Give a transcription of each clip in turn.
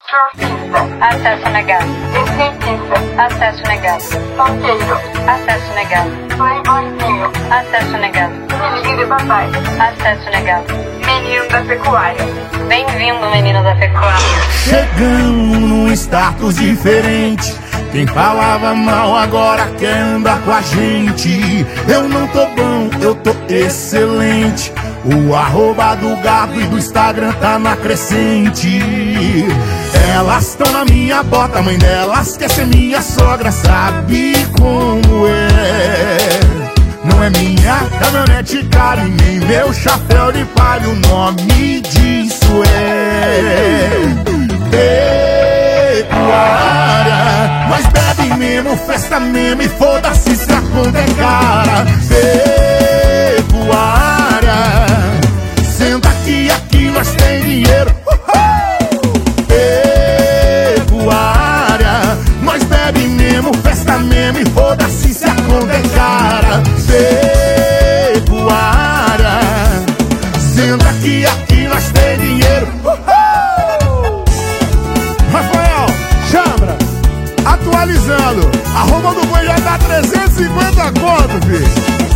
Surfista. Acesso negado. Skatista. Acesso negado. Solteiro. Acesso negado. Playboyzinho. Acesso negado. Filhinho de papai. Acesso negado. Menino da pecuária. Bem-vindo, menino da pecuária. Chegamos num status diferente. Quem falava mal agora quer andar com a gente. Eu não tô bom, eu tô excelente. O arroba do gado e do Instagram tá na crescente. Elas tão na minha bota, a mãe delas quer ser minha sogra. Sabe como é? Não é minha caminhonete cara e nem meu chapéu de palha. O nome disso é pecuária. Nós bebe mesmo, festa mesmo e foda-se se a conta é cara. Pecuária. Senta aqui nós tem dinheiro. Pecuária. Nós bebe mesmo, festa mesmo e foda-se se a conta é cara. Pecuária. Senta aqui nós tem dinheiro. Rafael, chama. Atualizando, arroba do boi já dá 350 conto, filho.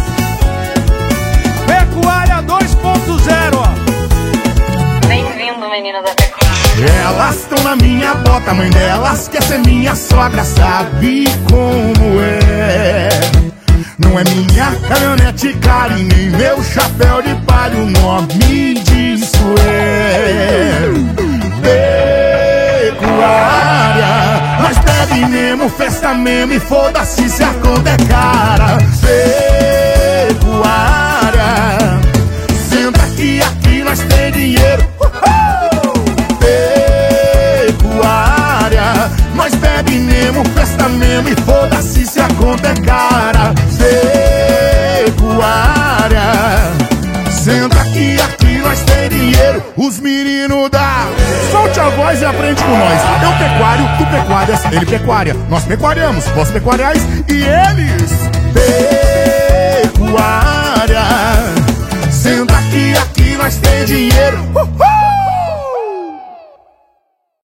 Pecuária 2.0, ó. Bem-vindo, menino da pecuária. Elas tão na minha bota, a mãe delas quer ser minha sogra. Sabe como é? Não é minha caminhonete cara e nem meu chapéu de palha. O nome disso é pecuária. Nós bebe mesmo, festa mesmo e foda-se se a conta é cara. Pecuária. Senta aqui nós tem dinheiro. Pecuária. Nós bebe mesmo, festa mesmo e foda-se se a conta é cara. Pecuária. Senta aqui nós tem dinheiro. Os meninos da solte a voz e aprende com nós. Eu pecuário, tu pecuárias, ele pecuária. Nós pecuariamos, vós pecuariais e eles